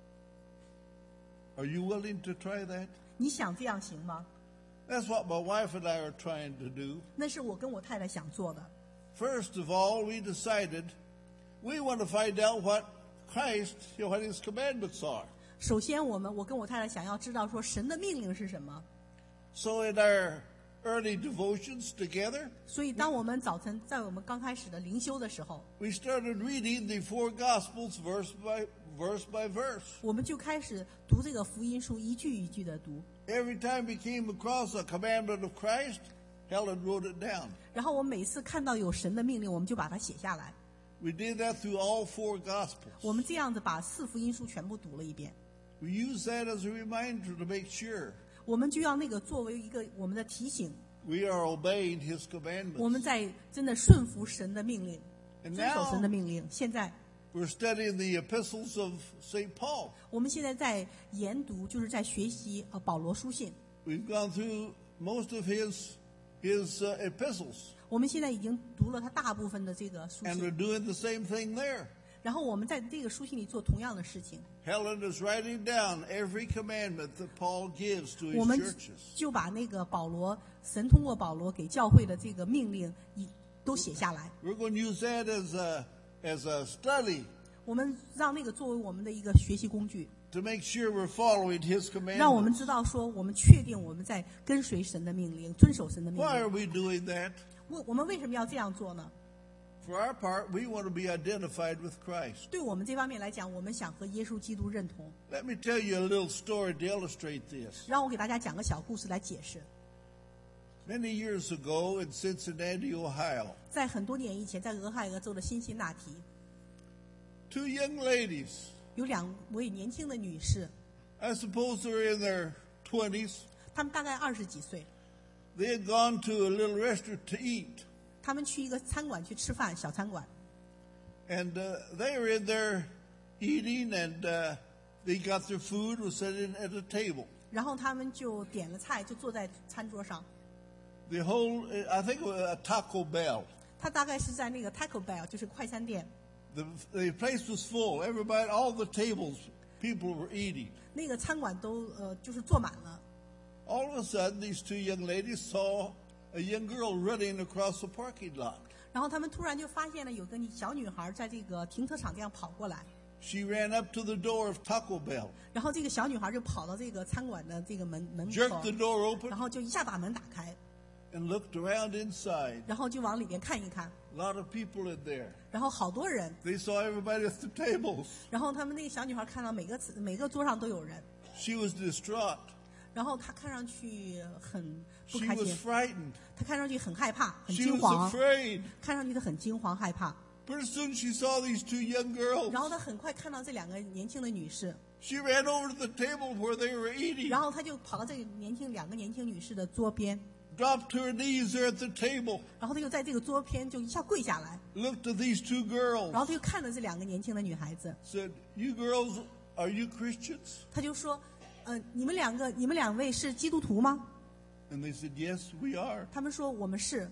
Are you willing to try that? 你想这样行吗？ That's what my wife and I are trying to do. 那是我跟我太太想做的。 First of all, we decided we want to find out what Christ, you know, what his commandments are. 首先，我们我跟我太太想要知道说神的命令是什么。 So in our early devotions together, 所以，当我们早晨在我们刚开始的灵修的时候， we started reading the four Gospels verse by verse by verse. 我们就开始读这个福音书，一句一句的读。 Every time we came across a commandment of Christ, Helen wrote it down. 然后我每次看到有神的命令，我们就把它写下来。 We did that through all four Gospels. 我们这样子把四福音书全部读了一遍。 We use that as a reminder to make sure 我们就要那个作为一个我们的提醒， we are obeying his 我们 commandments. 在真的顺服神的命令， And 遵守神的 now 命令。现在 we're studying the epistles of Saint Paul. 我们现在在研读，就是在学习呃保罗书信。 We've gone through most of his his uh, epistles, 我们现在已经读了他大部分的这个书 and 信， we're doing the same thing there. 然后我们在这个书信里做同样的事情。 Helen is writing down every commandment that Paul gives to 我 his 们 churches. 就把那个保罗神通过保罗给教会的这个命令一都写下来。 We're going to use that as a as a study 我们让那个作为我们的一个学习工具， to make sure we're following his 让我们 commandments. 知道说我们确定我们在跟随神的命令，遵守神的命 Why are 令。 we doing that? 我我们为什么要这样做呢？ For our part, we want to be identified with Christ. 对我们这方面来讲，我们想和耶稣基督认同。 Let me tell you a little story to illustrate this. 让我给大家讲个小故事来解释。 Many years ago in Cincinnati, Ohio, 在很多年以前，在俄亥俄州的辛辛那提， two young ladies, 有两位年轻的女士， I suppose they're in their twenties, 她们大概二十几岁， they had gone to a little restaurant to eat. 她们去一个餐馆去吃饭，小餐馆。 And uh, they were in there eating, and uh, they got their food, was sitting at a table. 然后他们就点了菜，就坐在餐桌上。 The whole, I think it was a Taco Bell. 他大概是在那个 Taco Bell，就是快餐店。 The, the place was full. Everybody, all the tables, people were eating. 那个餐馆都呃就是坐满了。 All of a sudden, these two young ladies saw a young girl running across the parking lot. 然后他们突然就发现了有个小女孩在这个停车场这样跑过来， She ran up to the door of Taco Bell, 然后这个小女孩就跑到这个餐馆的这个门门口 jerked，the door 然 open, 后就一下把门打开， and looked around inside. 然后就往里边看一看， A lot of people in there. 然后好多人， They saw everybody at the tables. 然后他们那个小女孩看到每个每个桌上都有人， She was distraught. 然后她看上去很不 She 开 was 心， frightened. 她看上去很害怕，很 She 惊 was 慌， afraid. 看上去她很惊慌害怕。 Pretty soon she saw these two young girls. 然后他很快看到这两个年轻的女士， She ran over to the table where they were eating, 然后他就跑到这个年轻两个年轻女士的桌边， dropped to her knees there at the table, 然后他就在这个桌边就一下跪下来， looked at these two 然后 girls, 他就看着这两个年轻的女孩子， said, "You girls, are you Christians?" 他就说：“呃，你们两个，你们两位是基督徒吗 And they said, "Yes, we are."？” 他们说：“我们是。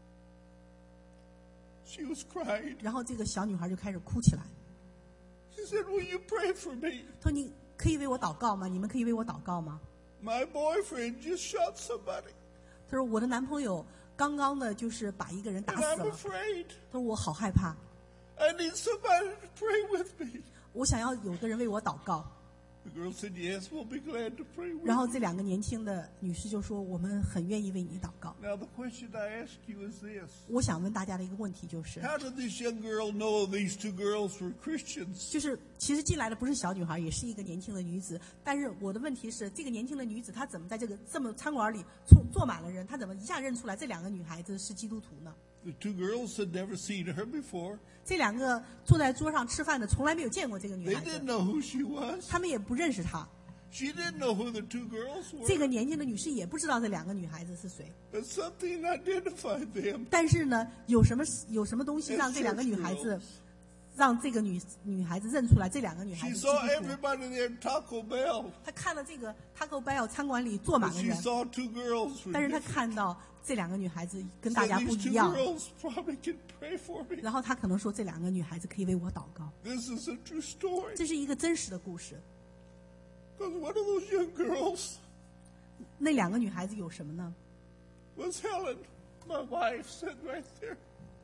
She was crying. ” 然后这个小女孩就开始哭起来。 She said, "Will you pray for me? 她说：“你可以为我祷告吗？你们可以为我祷告吗 My boyfriend just shot somebody, ？” 她说：“我的男朋友刚刚的就是把一个人打 and 死 I'm 了。” afraid. 她说：“我好害怕， I need somebody to pray with me." 我想要有个人为我祷告。” The girl said, "Yes, we'll be glad to pray with 然后 you." 这两个年轻的女士就说：“我们很愿意为你祷告。 Now the question I ask you is this: ” 我想问大家的一个问题就是， How did this young girl know these two girls were Christians? 就是其实进来的不是小女孩，也是一个年轻的女子。但是我的问题是，这个年轻的女子她怎么在这个这么餐馆里坐坐满了人，她怎么一下认出来这两个女孩子是基督徒呢？ The two girls had never seen her before. 这两个坐在桌上吃饭的从来没有见过这个女 They 孩 didn't 子， know who she was. 他们也不认识她。 She didn't know who the two girls 这 were. 个年轻的女士也不知道这两个女孩子是谁。 But something identified them. 但是呢，有什么有什么东西让这两个女孩子，让这个女女孩子认出来这两个女孩 She 子是基 saw 督徒？ everybody there at Taco Bell. 她看了这个 Taco Bell 餐馆里坐满 But 了 she 人， saw two girls who 但是她 different. 看到这两个女孩子跟大 Said 家不 these 一 two 样， girls probably can pray for me. 然后她可能说这两个女孩子可以为我祷告。 This is a true story. 这是一个真实的故事。 Because one of those young girls 那两个女孩子有什么呢？ was Helen, my wife, sitting right there.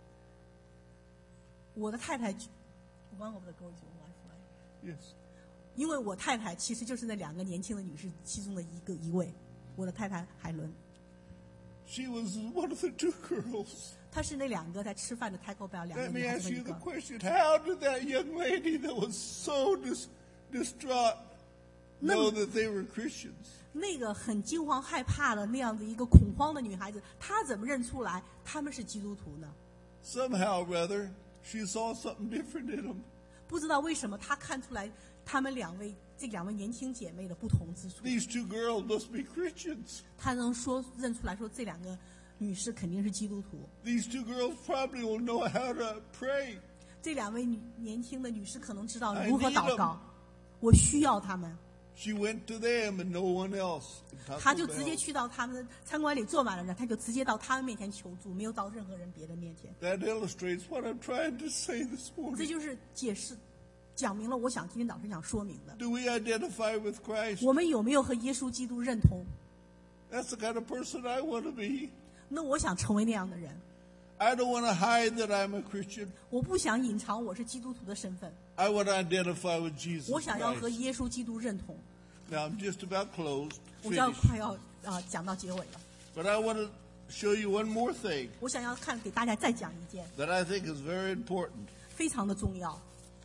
我的太太 ，one of the girls your wife, right? Yes. 因为我太太其实就是那两个年轻的女士其中的一个一位，我的太太海伦， She was one of the two girls. 她是那两个在吃饭的 Taco Bell 两个 Let me 女孩子 ask 的一 you the 个。 question. How did that young lady that was so dis- distraught know that they were Christians? 那个很惊慌害怕的那样的一个恐慌的女孩子，她怎么认出来他们是基督徒呢？ Somehow or other, she saw something different in them. 不知道为什么，她看出来他们两位这两位年轻姐妹的不同之处。 These two girls must be Christians. 她能说认出来说这两个女士肯定是基督徒。 These two girls probably will know how to pray. 这两位女年轻的女士可能知道 I 如何 need 祷 them. 告，我需要他们。 She went to them and no one else. Taco 她就直接 Bell. 去到他们餐馆里坐满了人，她就直接到他们面前求助，没有到任何人别的面前。 That illustrates what I'm trying to say this 这 morning. 就是解释，讲明了我想今天早上想说明的。 Do we identify with Christ? 我们有没有和耶稣基督认同？ That's the kind of person I want to be. 那我想成为那样的人， I don't want to hide that I'm a Christian. 我不想隐藏我是基督徒的身份， I want to identify with Jesus 我想要和 Christ. 耶稣基督认同。 Now, I'm just about closed, 我就要 finished. 快要啊、呃讲到结尾了。 But I want to show you one more thing 我想要看给大家再讲一件， that I think is very important. 非常的重要。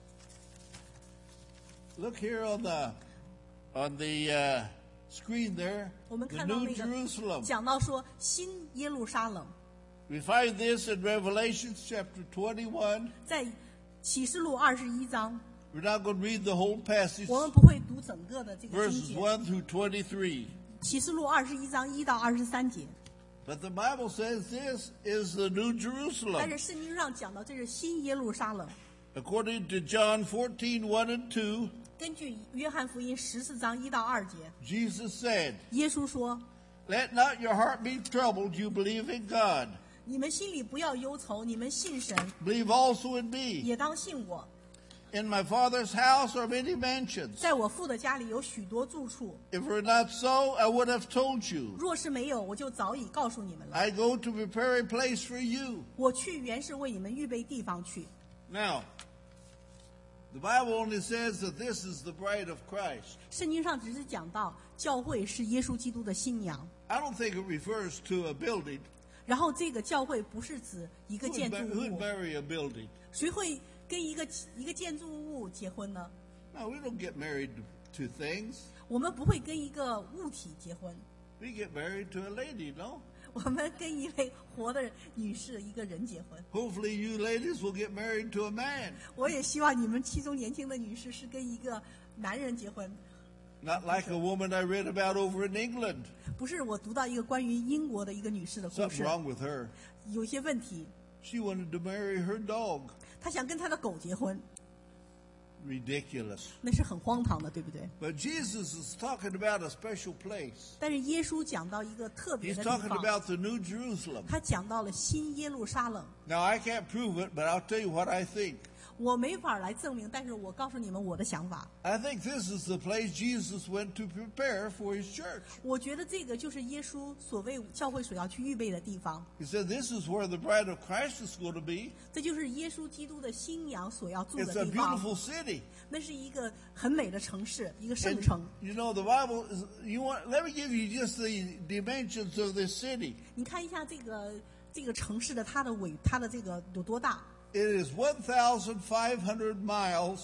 Look here on the on the uh, screen there, 我们 the 看到 New 那个 Jerusalem. 讲到说新耶路撒冷， We find this in Revelation chapter twenty-one. 在启示录二十一章， We're not going to read the whole passage, 我们不会读整个的这个经 verses 节。 one through twenty-three. 启示录二十一章一到二十三节， But the Bible says this is the New 但 Jerusalem. 是圣经上讲到这是新耶路撒冷。 According to John fourteen, one and two, 根据约翰福音十四章一到二节， Jesus said, 耶稣说 "Let not your heart be troubled. You believe in God. 你们心里不要忧愁，你们信神， Believe also in me. 也当信我。 In my Father's house are many mansions. 在我父的家里有许多住处， If it were not so, I would have told you. 若是没有，我就早已告诉你们了。 I go to prepare a place for you." 我去原是为你们预备地方去。 Now, the Bible only says that this is the bride of Christ. 圣经上只是讲到教会是耶稣基督的新娘， I don't think it refers to a building. 然后这个教会不是指一个 Who'd 建筑 mar- who'd 物， marry a building? 谁会跟一个一个建筑物结婚呢？ No, we don't get married to, to things. 我们不会跟一个物体结婚， We get married to a lady, no? 我们跟一位活的女士一个人结婚。 Hopefully you ladies will get married to a man. 我也希望你们其中年轻的女士是跟一个男人结婚， Not like a woman I read about over in England. 不是我读到一个关于英国的一个女士的故 Something 事， wrong with her. 有些问题， She wanted to marry her dog. 她想跟她的狗结婚， Ridiculous. 那是很荒唐的，对不对？ But Jesus is talking about a special place. 但是耶稣讲到一个特别 He's 的地 talking 方， about the New Jerusalem. 他讲到了新耶路撒冷。 Now, I can't prove it, but I'll tell you what I think. 我没法来证明，但是我告诉你们我的想法。 I think this is the place Jesus went to prepare for his church. 我觉得这个就是耶稣所谓教会所要去预备的地方， He said this is where the bride of Christ is going to be. 这就是耶稣基督的新娘所要住 It's 的 a 地方。 beautiful city. 那是一个很美的城市，一个圣 And, 城。 you know, the Bible is, you want, let me give you just the dimensions of this city. 你看一下这个这个城市的它的纬，它的这个有多大？ It is one thousand five hundred miles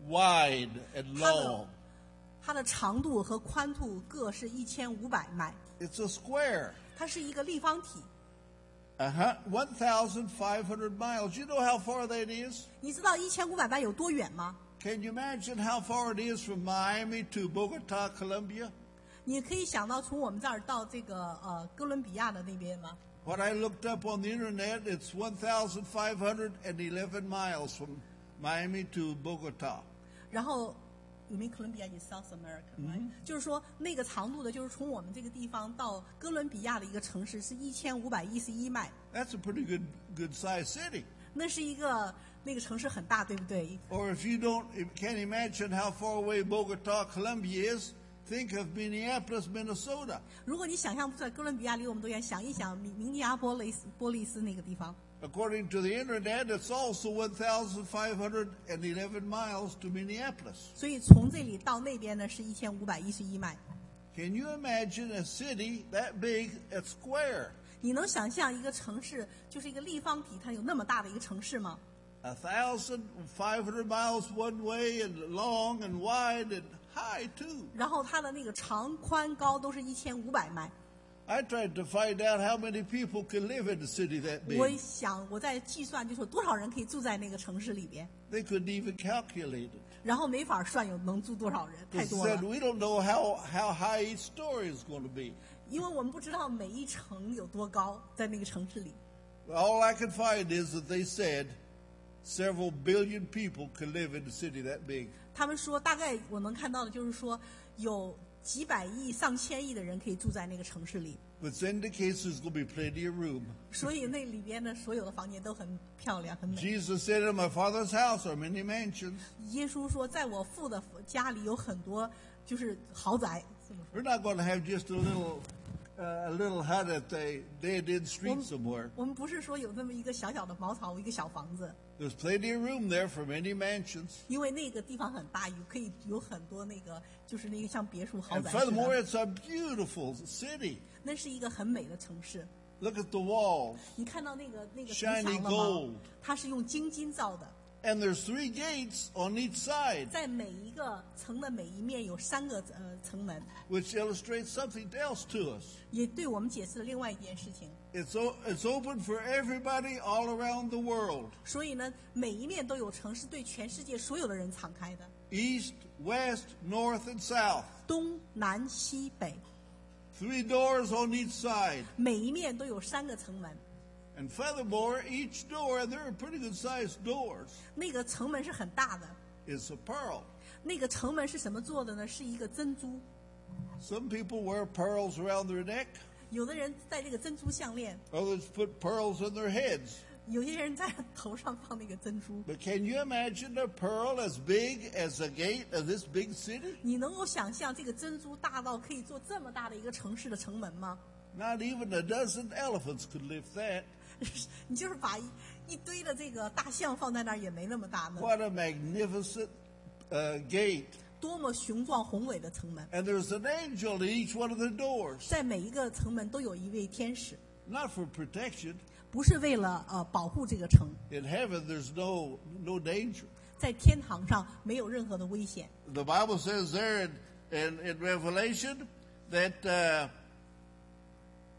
wide and 它 long. 的它的长度和宽度各是一千五百迈， It's a square. 它是一个立方体。 Uh-huh. one thousand five hundred miles. You know how far that is? 你知道一千五百迈有多远吗？ Can you imagine how far it is from Miami to Bogota, Colombia? 你可以想到从我们这儿到这个呃哥伦比亚的那边吗？ What I looked up on the internet, it's one thousand five hundred eleven miles from Miami to Bogota. 然后，you mean Colombia in South America, right？、就是说那个长度的，就是从我们这个地方到哥伦比亚的一个城市是一千五百一十一迈， That's a pretty good good sized city. 那是一个那个城市很大，对不对？ Or if you don't if you can't imagine how far away Bogota, Colombia is, think of Minneapolis, Minnesota. 如果你想象不出来哥伦比亚离我们多远，想一想明明尼阿波利斯波利斯那个地方。 According to the internet, it's also one thousand five hundred eleven miles to Minneapolis. 所以从这里到那边呢是一千五百一十一迈。 Can you imagine a city that big at square? 你能想象一个城市就是一个立方体，它有那么大的一个城市吗？ A thousand five hundred miles one way and long and wide and high too. 然后它的那个长宽高都是一千五百迈。 I tried to find out how many people can live in a city that 我 big. 想我在计算，就是有多少人可以住在那个城市里边， They couldn't even calculate it. 然后没法算有能住多少人，太 They 多 said 了。 we don't know how, how high each story is going to be. 因为我们不知道每一层有多高，在那个城市里。 All I could find is that they said several billion people could live in a city that big. 他们说，大概我能看到的就是说，有几百亿、上千亿的人可以住在那个城市里， Which indicates there's going to be plenty of room. 所以那里边的所有的房间都很漂亮、很美。 Jesus said, in my Father's house are many mansions. 耶稣说，在我父的家里有很多就是豪宅。这么说 We're not going to have just a little, uh, a little hut at the dead-end 我 street 们 somewhere. 我们不是说有这么一个小小的茅草，一个小房子， There's plenty of room there for many mansions. 因为那个地方很大，有可以有很多那个就是那个像别墅豪 And 宅似 furthermore, 的。 it's a beautiful city. 那是一个很美的城市。 Look at the walls. 你看到那个那个 Shiny 城墙了 gold 吗？它是用金金造的， And there's three gates on each side, 在每一个城的每一面有三个呃城门， which illustrates something else to us. 也对我们解释了另外一件事情。 It's, o- it's open for everybody all around the world. 所以呢，每一面都有城，是对全世界所有的人敞开的， East, west, north, and south. 东南西北， Three doors on each side. 每一面都有三个城门。 And furthermore, each door, and they're pretty good sized doors, 那个城门是很大的， is a pearl. 那个城门是什么做的呢？是一个珍珠。 Some people wear pearls around their neck. 有的人戴这个珍珠项链， Others put pearls in their heads. 有些人在头上放那个珍珠。 But can you imagine a pearl as big as the gate of this big city? 你能够想象这个珍珠大到可以做这么大的一个城市的城门吗？ Not even a dozen elephants could lift that. 你就是把一一堆的这个大象放在那儿也没那么大呢。 What a magnificent uh, gate. 多么雄壮宏伟的城门！ And there's an angel at each one of the doors. 在每一个城门都有一位天使， Not for protection. 不是为了呃保护这个城， In heaven, there's no, no danger. 在天堂上没有任何的危险。 The Bible says there in, in, in Revelation that uh,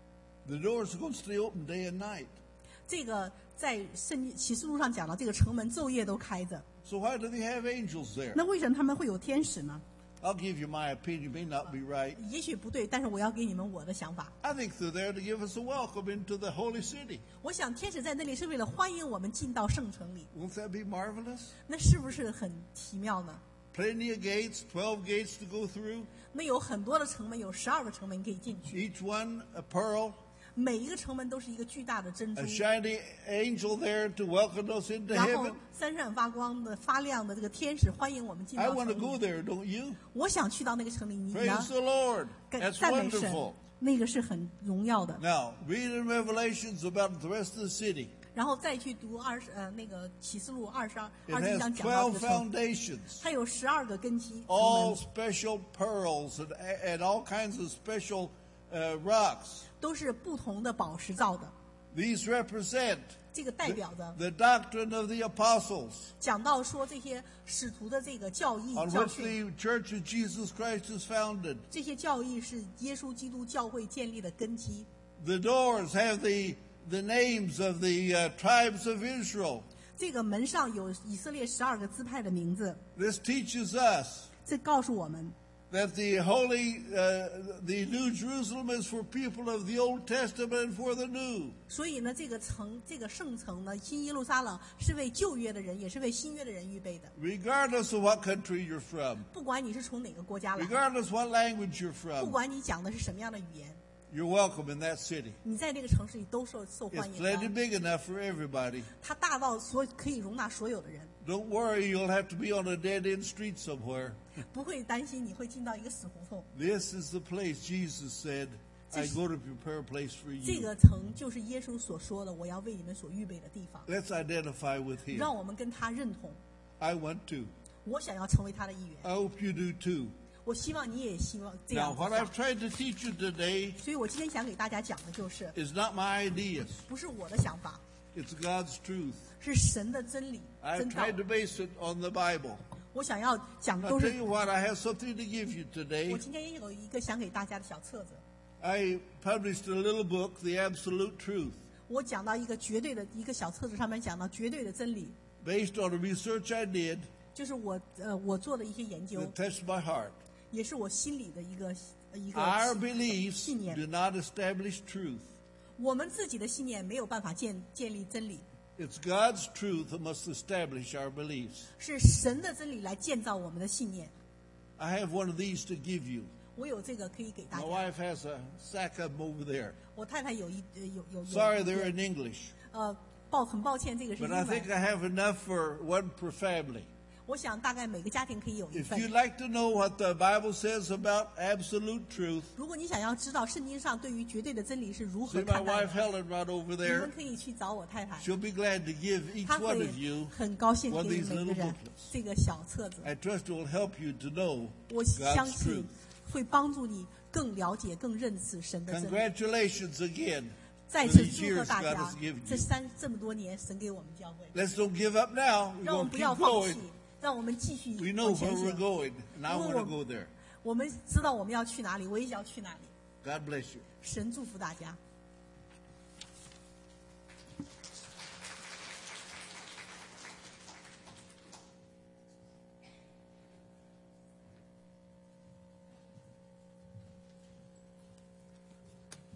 The doors are going to stay open day and night. 这个在圣经启示录上讲了，这个城门昼夜都开着。 So why do they have angels there? 那为什么他们会有天使呢？ I'll give you my opinion. It may not be right. 也许不对，但是我要给你们我的想法。 I think they're there to give us a welcome into the holy city. 我想天使在那里是为了欢迎我们进到圣城里， Won't that be marvelous? 那是不是很奇妙呢？ Plenty of gates, twelve gates to go through. 那有很多的城门，有十二个城门可以进去， Each one a pearl. 每一个城门都是一个巨大的珍珠 A，shiny angel there to welcome us into 然后 heaven. 闪闪发光的、发亮的这个天使欢迎我们进 I 到 want 城 to go 里。 there, don't you? 我想去到那个城里，你呢？ Praise the Lord. 感 That's 赞美神 wonderful.， 那个是很荣耀的。 Now, read in Revelations about the rest of the city. 然后再去读二十呃那个启示录二十二 It 二十一 has 章讲到 twelve 这个城， foundations, 它有十二个根基，城 all 门 special pearls and, and all kinds of special uh, rocks. 都是不同的宝石造的。 These represent 这个代表着 the doctrine of the apostles, 讲到说这些使徒的这个教义 on 教 which 训， the Church of Jesus Christ is founded. 这些教义是耶稣基督教会建立的根基。 The doors have the, the names of the uh, tribes of Israel. 这个门上有以色列十二个支派的名字， This teaches us 这告诉我们， that the holy, uh, the New Jerusalem is for people of the Old Testament and for the New. 所以呢，这个城这个圣城呢，新耶路撒冷是为旧约的人，也是为新约的人预备的。 Regardless of what country you're from, 不管你是从哪个国家来， regardless what language you're 不 from, 管你讲的是什么样的语言， you're welcome in that city. 你在这个城市里都受受 It's 欢迎 plenty 的。 big enough for everybody. 它大到所可以容纳所有的人， Don't worry, you'll have to be on a dead-end street somewhere. 不会担心你会进到一个死胡同。 This is the place Jesus said, I go to prepare a place for 这 you. 个城就是耶稣所说的，我要为你们所预备的地方。 Let's identify with him. 让我们跟他认同。 I want to. 我想要成为他的一员， I hope you do too. 我希望你也希望这 Now, 样子 what 想 I've tried to teach you today 所以我今天想给大家讲的就是， is not my ideas. 不是我的想法， It's God's truth. 是神的真理、 I've 真道 tried。to base it on the Bible. 我想要讲的 I'll 都 tell 是， you what, I have something to give you 我 today. 今天也有一个想给大家的小册子。 I published a little book, The Absolute Truth, 我讲到一个绝对的一个小册子，上面讲到绝对的真理， based on the research I did 就是我呃我做的一些研究， that touched my heart. 也是我心里的一个一 Our 个 beliefs 信念。 do not establish truth. 我们自己的信念没有办法建建立真理， It's God's truth that must establish our beliefs. 是神的真理来建造我们的信念。 I have one of these to give you. 我有这个可以给大 My 家。 wife has a sack of them over there. 我太太有一呃有有有 Sorry, they're in English. 呃抱很抱歉，这个是 But 英 I 文 think。I have enough for one per family. 我想大概每个家庭可以有一 If 份 you'd。like to know what the Bible says about absolute truth, 如果你想要知道圣经上对于绝对的真理是如何 see my 看待 wife 的， Helen right over 你 there. 们可以去找我太太， She'll be glad to give each 她 one 会 of you. 很高兴 one of 给 these 每个 little 人 booklets. 这个小册子。 I trust it will help you to know 我相 God's 信 truth. 会帮助你更了解、更认识神的真理。 Congratulations again 再 for 次 these 祝贺 years 大 God 家 has given， 这 you. 三这么多年神给我们教会， Let's don't give up now. We're 让我 going 们 to 不要 keep 放 going. 弃，让我们继续 We know 往前 where we're 行。 going, and I 因为 want to 我 go there. 我们知道我们要去哪里，我也要去哪里。 God bless you. 神祝福大家。